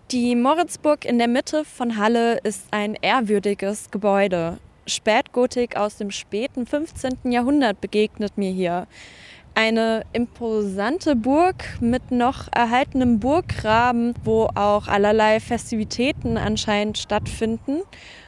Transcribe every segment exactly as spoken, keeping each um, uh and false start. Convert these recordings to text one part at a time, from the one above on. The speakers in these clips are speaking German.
Die Moritzburg in der Mitte von Halle ist ein ehrwürdiges Gebäude. Spätgotik aus dem späten fünfzehnten Jahrhundert begegnet mir hier. Eine imposante Burg mit noch erhaltenem Burggraben, wo auch allerlei Festivitäten anscheinend stattfinden.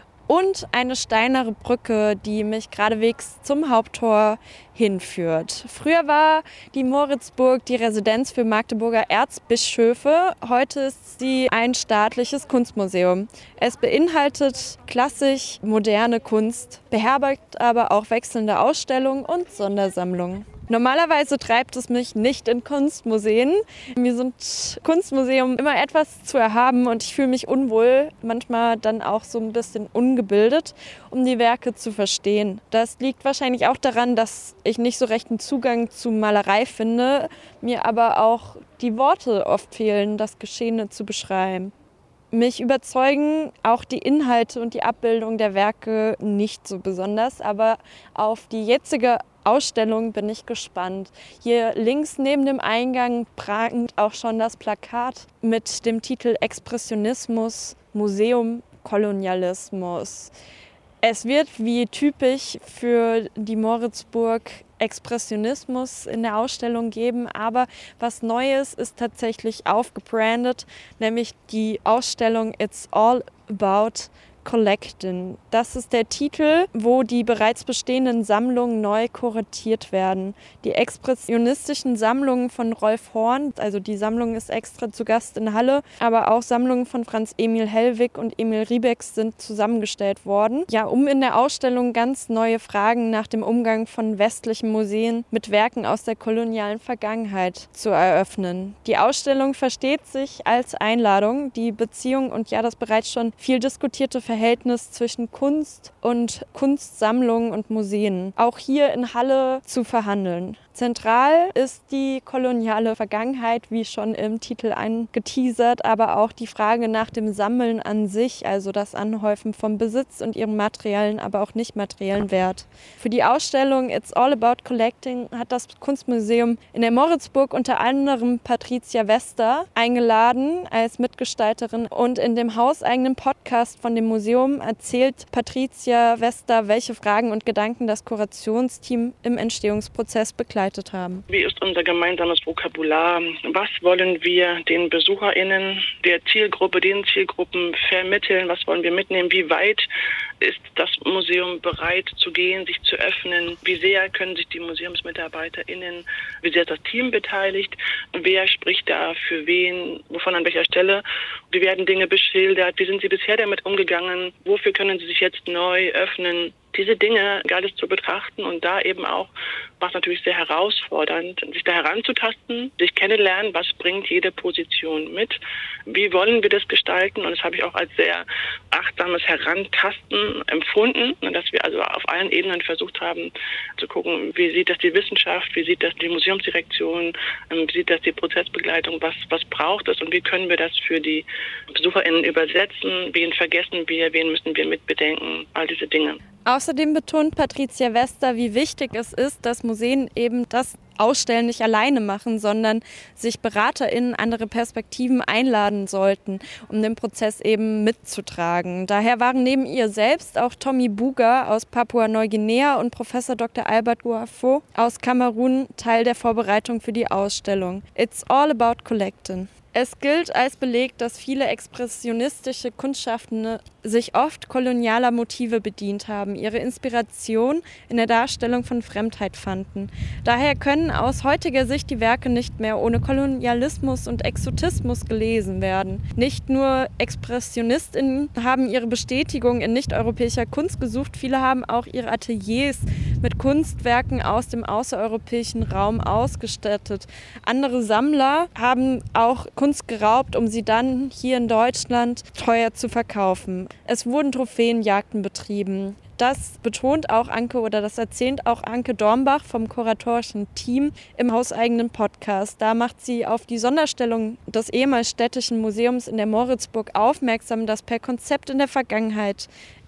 Und eine steinerne Brücke, die mich geradewegs zum Haupttor hinführt. Früher war die Moritzburg die Residenz für Magdeburger Erzbischöfe. Heute ist sie ein staatliches Kunstmuseum. Es beinhaltet klassisch moderne Kunst, beherbergt aber auch wechselnde Ausstellungen und Sondersammlungen. Normalerweise treibt es mich nicht in Kunstmuseen. Mir sind Kunstmuseen immer etwas zu erhaben und ich fühle mich unwohl, manchmal dann auch so ein bisschen ungebildet, um die Werke zu verstehen. Das liegt wahrscheinlich auch daran, dass ich nicht so recht einen Zugang zu Malerei finde, mir aber auch die Worte oft fehlen, das Geschehene zu beschreiben. Mich überzeugen auch die Inhalte und die Abbildung der Werke nicht so besonders, aber auf die jetzige Ausstellung bin ich gespannt. Hier links neben dem Eingang prangt auch schon das Plakat mit dem Titel Expressionismus, Museum Kolonialismus. Es wird wie typisch für die Moritzburg Expressionismus in der Ausstellung geben, aber was Neues ist tatsächlich aufgebrandet, nämlich die Ausstellung It's All About Collecting. Das ist der Titel, wo die bereits bestehenden Sammlungen neu kuratiert werden. Die expressionistischen Sammlungen von Rolf Horn, also die Sammlung ist extra zu Gast in Halle, aber auch Sammlungen von Franz Emil Hellwig und Emil Riebeck sind zusammengestellt worden. Ja, um in der Ausstellung ganz neue Fragen nach dem Umgang von westlichen Museen mit Werken aus der kolonialen Vergangenheit zu eröffnen. Die Ausstellung versteht sich als Einladung, die Beziehung und ja das bereits schon viel diskutierte Verhältnis zwischen Kunst und Kunstsammlungen und Museen auch hier in Halle zu verhandeln. Zentral ist die koloniale Vergangenheit, wie schon im Titel angeteasert, aber auch die Frage nach dem Sammeln an sich, also das Anhäufen von Besitz und ihrem materiellen, aber auch nicht materiellen Wert. Für die Ausstellung It's All About Collecting hat das Kunstmuseum in der Moritzburg unter anderem Patricia Wester eingeladen als Mitgestalterin und in dem hauseigenen Podcast von dem Museum erzählt Patricia Wester, welche Fragen und Gedanken das Kurationsteam im Entstehungsprozess begleitet haben. Wie ist unser gemeinsames Vokabular? Was wollen wir den BesucherInnen, der Zielgruppe, den Zielgruppen vermitteln? Was wollen wir mitnehmen? Wie weit ist das Museum bereit zu gehen, sich zu öffnen? Wie sehr können sich die MuseumsmitarbeiterInnen, wie sehr ist das Team beteiligt? Wer spricht da für wen? Wovon an welcher Stelle? Wie werden Dinge beschildert? Wie sind sie bisher damit umgegangen? Wofür können sie sich jetzt neu öffnen? Diese Dinge alles zu betrachten und da eben auch, was natürlich sehr herausfordernd, sich da heranzutasten, sich kennenlernen, was bringt jede Position mit, wie wollen wir das gestalten, und das habe ich auch als sehr achtsames Herantasten empfunden, dass wir also auf allen Ebenen versucht haben zu gucken, wie sieht das die Wissenschaft, wie sieht das die Museumsdirektion, wie sieht das die Prozessbegleitung, was, was braucht es und wie können wir das für die BesucherInnen übersetzen, wen vergessen wir, wen müssen wir mitbedenken, all diese Dinge. Außerdem betont Patricia Wester, wie wichtig es ist, dass Museen eben das Ausstellen nicht alleine machen, sondern sich BeraterInnen andere Perspektiven einladen sollten, um den Prozess eben mitzutragen. Daher waren neben ihr selbst auch Tommy Buga aus Papua-Neuguinea und Professor Doktor Albert Guafo aus Kamerun Teil der Vorbereitung für die Ausstellung. It's all about collecting. Es gilt als Beleg, dass viele expressionistische Kunstschaffende sich oft kolonialer Motive bedient haben, ihre Inspiration in der Darstellung von Fremdheit fanden. Daher können aus heutiger Sicht die Werke nicht mehr ohne Kolonialismus und Exotismus gelesen werden. Nicht nur ExpressionistInnen haben ihre Bestätigung in nicht-europäischer Kunst gesucht, viele haben auch ihre Ateliers mit Kunstwerken aus dem außereuropäischen Raum ausgestattet. Andere Sammler haben auch Kunst geraubt, um sie dann hier in Deutschland teuer zu verkaufen. Es wurden Trophäenjagden betrieben. Das betont auch Anke oder das erzählt auch Anke Dornbach vom kuratorischen Team im hauseigenen Podcast. Da macht sie auf die Sonderstellung des ehemals städtischen Museums in der Moritzburg aufmerksam, das per Konzept in der Vergangenheit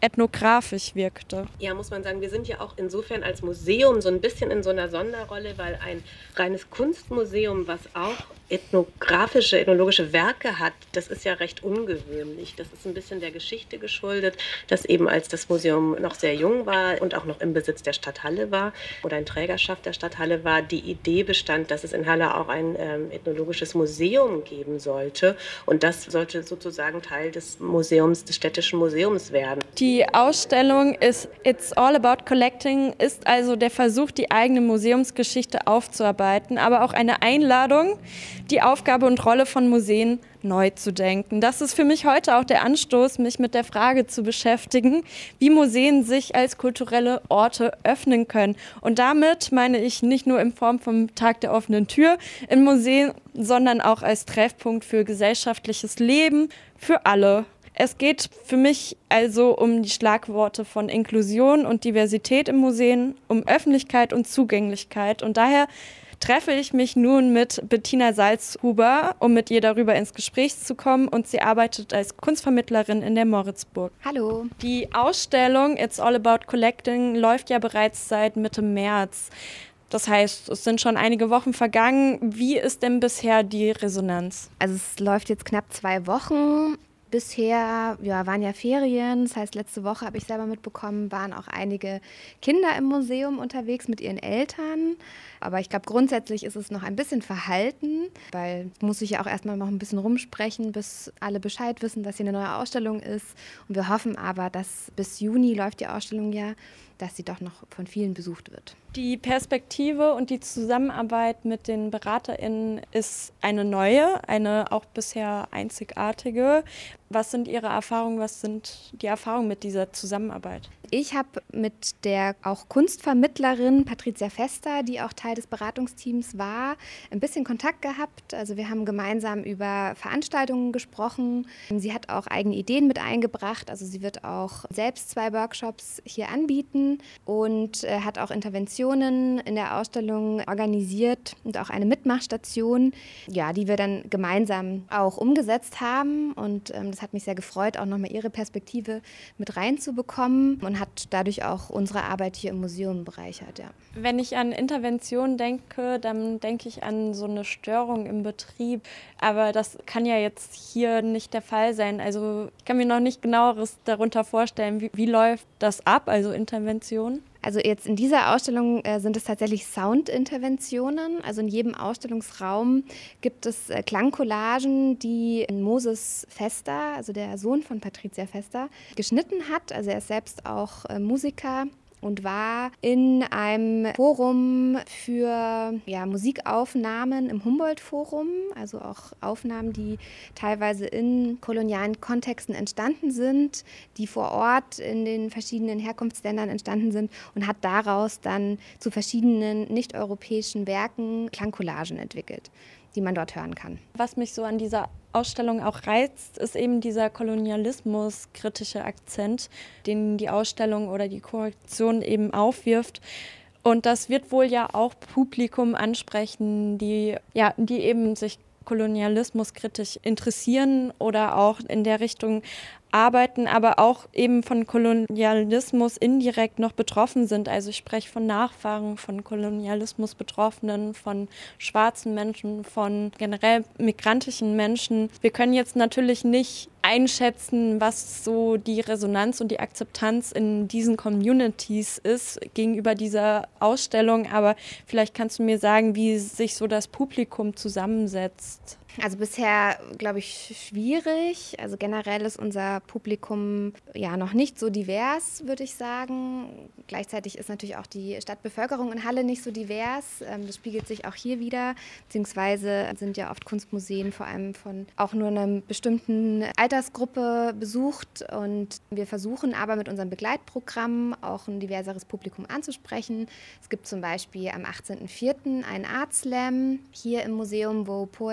ethnografisch wirkte. Ja, muss man sagen, wir sind ja auch insofern als Museum so ein bisschen in so einer Sonderrolle, weil ein reines Kunstmuseum, was auch ethnografische, ethnologische Werke hat, das ist ja recht ungewöhnlich. Das ist ein bisschen der Geschichte geschuldet, dass eben als das Museum noch sehr jung war und auch noch im Besitz der Stadt Halle war oder in Trägerschaft der Stadt Halle war, die Idee bestand, dass es in Halle auch ein ähm, ethnologisches Museum geben sollte. Und das sollte sozusagen Teil des Museums, des städtischen Museums werden. Die Ausstellung ist It's All About Collecting, ist also der Versuch, die eigene Museumsgeschichte aufzuarbeiten, aber auch eine Einladung, die Aufgabe und Rolle von Museen neu zu denken. Das ist für mich heute auch der Anstoß, mich mit der Frage zu beschäftigen, wie Museen sich als kulturelle Orte öffnen können. Und damit meine ich nicht nur in Form vom Tag der offenen Tür in Museen, sondern auch als Treffpunkt für gesellschaftliches Leben für alle. Es geht für mich also um die Schlagworte von Inklusion und Diversität im Museen, um Öffentlichkeit und Zugänglichkeit. Und daher treffe ich mich nun mit Bettina Salzhuber, um mit ihr darüber ins Gespräch zu kommen. Und sie arbeitet als Kunstvermittlerin in der Moritzburg. Hallo. Die Ausstellung It's All About Collecting läuft ja bereits seit Mitte März. Das heißt, es sind schon einige Wochen vergangen. Wie ist denn bisher die Resonanz? Also es läuft jetzt knapp zwei Wochen. Bisher ja, waren ja Ferien, das heißt, letzte Woche habe ich selber mitbekommen, waren auch einige Kinder im Museum unterwegs mit ihren Eltern. Aber ich glaube, grundsätzlich ist es noch ein bisschen verhalten, weil es muss sich ja auch erstmal noch ein bisschen rumsprechen, bis alle Bescheid wissen, dass hier eine neue Ausstellung ist. Und wir hoffen aber, dass bis Juni läuft die Ausstellung ja, dass sie doch noch von vielen besucht wird. Die Perspektive und die Zusammenarbeit mit den BeraterInnen ist eine neue, eine auch bisher einzigartige. Was sind Ihre Erfahrungen, was sind die Erfahrungen mit dieser Zusammenarbeit? Ich habe mit der auch Kunstvermittlerin Patricia Fester, die auch Teil des Beratungsteams war, ein bisschen Kontakt gehabt. Also wir haben gemeinsam über Veranstaltungen gesprochen. Sie hat auch eigene Ideen mit eingebracht. Also sie wird auch selbst zwei Workshops hier anbieten und äh, hat auch Interventionen in der Ausstellung organisiert und auch eine Mitmachstation, ja, die wir dann gemeinsam auch umgesetzt haben. Und ähm, das hat mich sehr gefreut, auch nochmal ihre Perspektive mit reinzubekommen und hat dadurch auch unsere Arbeit hier im Museum bereichert. Ja. Wenn ich an Intervention denke, dann denke ich an so eine Störung im Betrieb. Aber das kann ja jetzt hier nicht der Fall sein. Also ich kann mir noch nicht genaueres darunter vorstellen. Wie, wie läuft das ab, also Intervention? Also jetzt in dieser Ausstellung äh, sind es tatsächlich Soundinterventionen. Also in jedem Ausstellungsraum gibt es äh, Klangcollagen, die Moses Fester, also der Sohn von Patricia Fester, geschnitten hat. Also er ist selbst auch äh, Musiker und war in einem Forum für ja, Musikaufnahmen im Humboldt-Forum, also auch Aufnahmen, die teilweise in kolonialen Kontexten entstanden sind, die vor Ort in den verschiedenen Herkunftsländern entstanden sind und hat daraus dann zu verschiedenen nicht-europäischen Werken Klangcollagen entwickelt, die man dort hören kann. Was mich so an dieser Ausstellung auch reizt, ist eben dieser kolonialismuskritische Akzent, den die Ausstellung oder die Korrektion eben aufwirft. Und das wird wohl ja auch Publikum ansprechen, die, ja, die eben sich kolonialismuskritisch interessieren oder auch in der Richtung arbeiten, aber auch eben von Kolonialismus indirekt noch betroffen sind. Also ich spreche von Nachfahren von Kolonialismus Betroffenen, von schwarzen Menschen, von generell migrantischen Menschen. Wir können jetzt natürlich nicht einschätzen, was so die Resonanz und die Akzeptanz in diesen Communities ist gegenüber dieser Ausstellung, aber vielleicht kannst du mir sagen, wie sich so das Publikum zusammensetzt. Also bisher, glaube ich, schwierig. Also generell ist unser Publikum ja noch nicht so divers, würde ich sagen. Gleichzeitig ist natürlich auch die Stadtbevölkerung in Halle nicht so divers. Das spiegelt sich auch hier wieder. Beziehungsweise sind ja oft Kunstmuseen vor allem von auch nur einer bestimmten Altersgruppe besucht. Und wir versuchen aber mit unserem Begleitprogramm auch ein diverseres Publikum anzusprechen. Es gibt zum Beispiel am achtzehnten vierten einen Art Slam hier im Museum, wo Poetry Slammer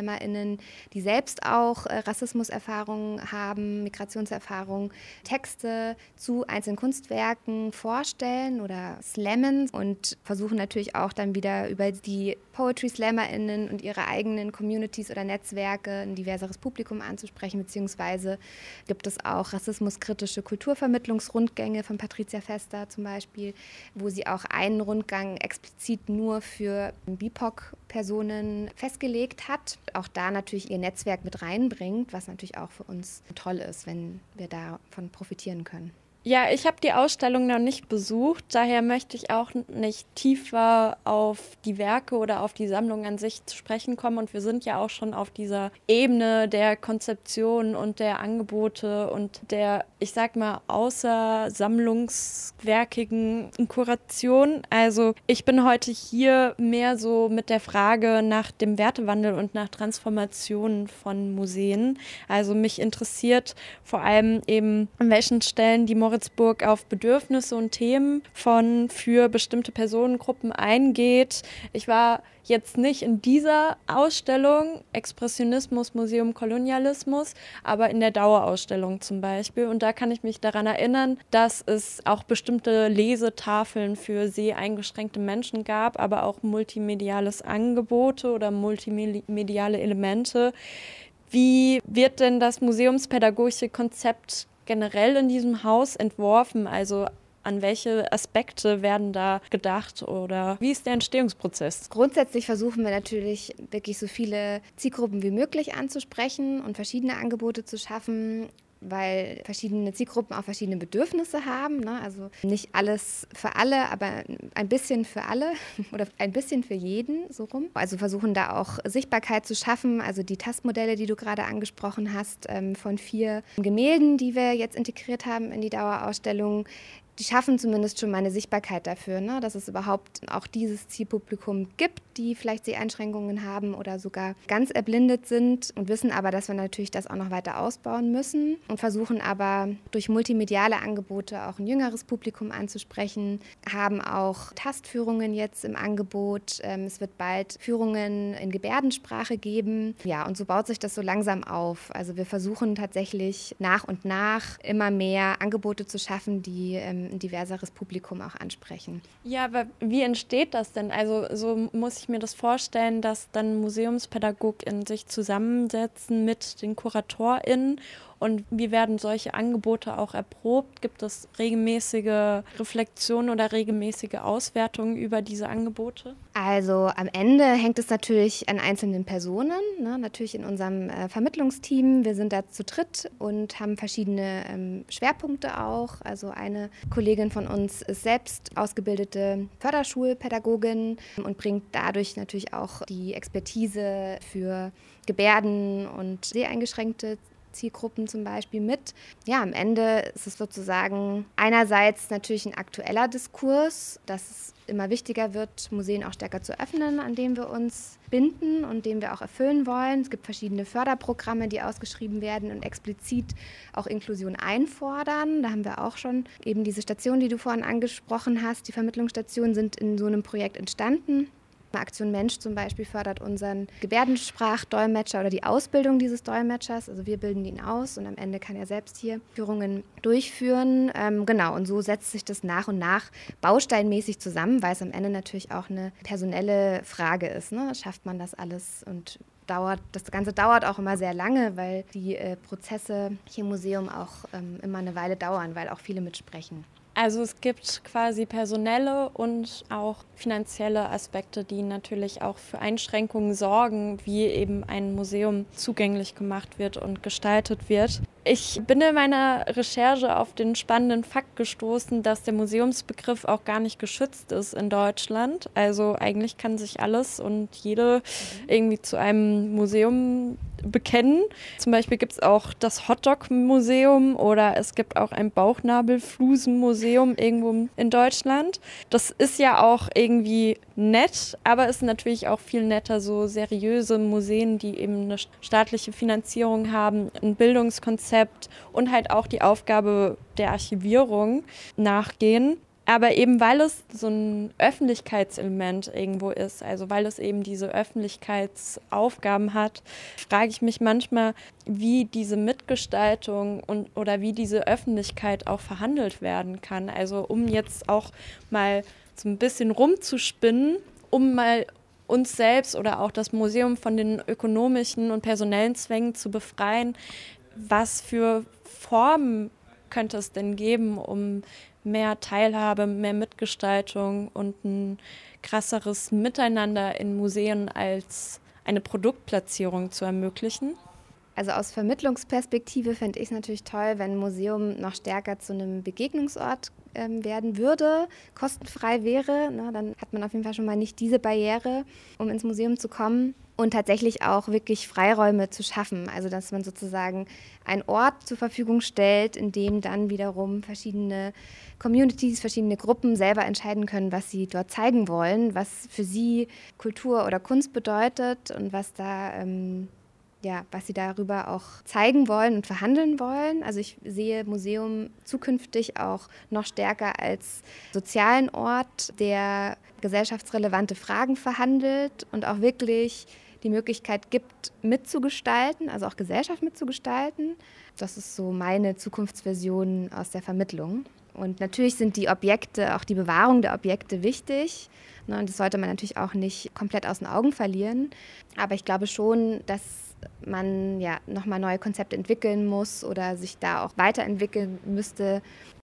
TeilnehmerInnen, die selbst auch äh, Rassismuserfahrungen haben, Migrationserfahrungen, Texte zu einzelnen Kunstwerken vorstellen oder slammen und versuchen natürlich auch dann wieder über die Poetry-SlammerInnen und ihre eigenen Communities oder Netzwerke ein diverseres Publikum anzusprechen, beziehungsweise gibt es auch rassismuskritische Kulturvermittlungsrundgänge von Patricia Vesta zum Beispiel, wo sie auch einen Rundgang explizit nur für B I P O C-Personen festgelegt hat. Auch da natürlich ihr Netzwerk mit reinbringt, was natürlich auch für uns toll ist, wenn wir davon profitieren können. Ja, ich habe die Ausstellung noch nicht besucht, daher möchte ich auch nicht tiefer auf die Werke oder auf die Sammlung an sich zu sprechen kommen. Und wir sind ja auch schon auf dieser Ebene der Konzeption und der Angebote und der, ich sag mal, außersammlungswerkigen Kuration. Also ich bin heute hier mehr so mit der Frage nach dem Wertewandel und nach Transformationen von Museen. Also mich interessiert vor allem eben, an welchen Stellen die Moritzburg auf Bedürfnisse und Themen von für bestimmte Personengruppen eingeht. Ich war jetzt nicht in dieser Ausstellung, Expressionismus, Museum Kolonialismus, aber in der Dauerausstellung zum Beispiel. Und da kann ich mich daran erinnern, dass es auch bestimmte Lesetafeln für seheingeschränkte Menschen gab, aber auch multimediales Angebote oder multimediale Elemente. Wie wird denn das museumspädagogische Konzept generell in diesem Haus entworfen? Also an welche Aspekte werden da gedacht oder wie ist der Entstehungsprozess? Grundsätzlich versuchen wir natürlich wirklich so viele Zielgruppen wie möglich anzusprechen und verschiedene Angebote zu schaffen, weil verschiedene Zielgruppen auch verschiedene Bedürfnisse haben. Ne? Also nicht alles für alle, aber ein bisschen für alle oder ein bisschen für jeden, so rum. Also versuchen da auch Sichtbarkeit zu schaffen, also die Tastmodelle, die du gerade angesprochen hast, ähm, von vier Gemälden, die wir jetzt integriert haben in die Dauerausstellung, die schaffen zumindest schon mal eine Sichtbarkeit dafür, ne? Dass es überhaupt auch dieses Zielpublikum gibt, die vielleicht Seheinschränkungen haben oder sogar ganz erblindet sind und wissen aber, dass wir natürlich das auch noch weiter ausbauen müssen und versuchen aber durch multimediale Angebote auch ein jüngeres Publikum anzusprechen, haben auch Tastführungen jetzt im Angebot. Es wird bald Führungen in Gebärdensprache geben. Ja, und so baut sich das so langsam auf. Also wir versuchen tatsächlich nach und nach immer mehr Angebote zu schaffen, die ein diverseres Publikum auch ansprechen. Ja, aber wie entsteht das denn? Also so muss ich mir das vorstellen, dass dann MuseumspädagogInnen sich zusammensetzen mit den KuratorInnen und wie werden solche Angebote auch erprobt? Gibt es regelmäßige Reflexionen oder regelmäßige Auswertungen über diese Angebote? Also am Ende hängt es natürlich an einzelnen Personen, ne? Natürlich in unserem äh, Vermittlungsteam. Wir sind da zu dritt und haben verschiedene ähm, Schwerpunkte auch. Also eine Kollegin von uns ist selbst ausgebildete Förderschulpädagogin und bringt dadurch natürlich auch die Expertise für Gebärden und seheingeschränkte Zielgruppen zum Beispiel mit. Ja, am Ende ist es sozusagen einerseits natürlich ein aktueller Diskurs, dass es immer wichtiger wird, Museen auch stärker zu öffnen, an dem wir uns binden und dem wir auch erfüllen wollen. Es gibt verschiedene Förderprogramme, die ausgeschrieben werden und explizit auch Inklusion einfordern. Da haben wir auch schon eben diese Stationen, die du vorhin angesprochen hast, die Vermittlungsstationen sind in so einem Projekt entstanden. Aktion Mensch zum Beispiel fördert unseren Gebärdensprachdolmetscher oder die Ausbildung dieses Dolmetschers. Also wir bilden ihn aus und am Ende kann er selbst hier Führungen durchführen. Ähm, genau, und so setzt sich das nach und nach bausteinmäßig zusammen, weil es am Ende natürlich auch eine personelle Frage ist. Ne? Schafft man das alles und dauert, das Ganze dauert auch immer sehr lange, weil die äh, Prozesse hier im Museum auch ähm, immer eine Weile dauern, weil auch viele mitsprechen. Also es gibt quasi personelle und auch finanzielle Aspekte, die natürlich auch für Einschränkungen sorgen, wie eben ein Museum zugänglich gemacht wird und gestaltet wird. Ich bin in meiner Recherche auf den spannenden Fakt gestoßen, dass der Museumsbegriff auch gar nicht geschützt ist in Deutschland. Also eigentlich kann sich alles und jede irgendwie zu einem Museum bekennen. Zum Beispiel gibt es auch das Hotdog-Museum oder es gibt auch ein Bauchnabelflusen-Museum irgendwo in Deutschland. Das ist ja auch irgendwie nett, aber es ist natürlich auch viel netter, so seriöse Museen, die eben eine staatliche Finanzierung haben, ein Bildungskonzept und halt auch die Aufgabe der Archivierung nachgehen. Aber eben weil es so ein Öffentlichkeitselement irgendwo ist, also weil es eben diese Öffentlichkeitsaufgaben hat, frage ich mich manchmal, wie diese Mitgestaltung und oder wie diese Öffentlichkeit auch verhandelt werden kann. Also um jetzt auch mal so ein bisschen rumzuspinnen, um mal uns selbst oder auch das Museum von den ökonomischen und personellen Zwängen zu befreien. Was für Formen könnte es denn geben, um mehr Teilhabe, mehr Mitgestaltung und ein krasseres Miteinander in Museen als eine Produktplatzierung zu ermöglichen? Also aus Vermittlungsperspektive fände ich es natürlich toll, wenn ein Museum noch stärker zu einem Begegnungsort ähm, werden würde, kostenfrei wäre. Ne? Dann hat man auf jeden Fall schon mal nicht diese Barriere, um ins Museum zu kommen. Und tatsächlich auch wirklich Freiräume zu schaffen. Also dass man sozusagen einen Ort zur Verfügung stellt, in dem dann wiederum verschiedene Communities, verschiedene Gruppen selber entscheiden können, was sie dort zeigen wollen, was für sie Kultur oder Kunst bedeutet und was da ähm, ja, was sie darüber auch zeigen wollen und verhandeln wollen. Also ich sehe Museum zukünftig auch noch stärker als sozialen Ort, der gesellschaftsrelevante Fragen verhandelt und auch wirklich die Möglichkeit gibt, mitzugestalten, also auch Gesellschaft mitzugestalten. Das ist so meine Zukunftsversion aus der Vermittlung. Und natürlich sind die Objekte, auch die Bewahrung der Objekte wichtig. Und das sollte man natürlich auch nicht komplett aus den Augen verlieren. Aber ich glaube schon, dass man ja nochmal neue Konzepte entwickeln muss oder sich da auch weiterentwickeln müsste,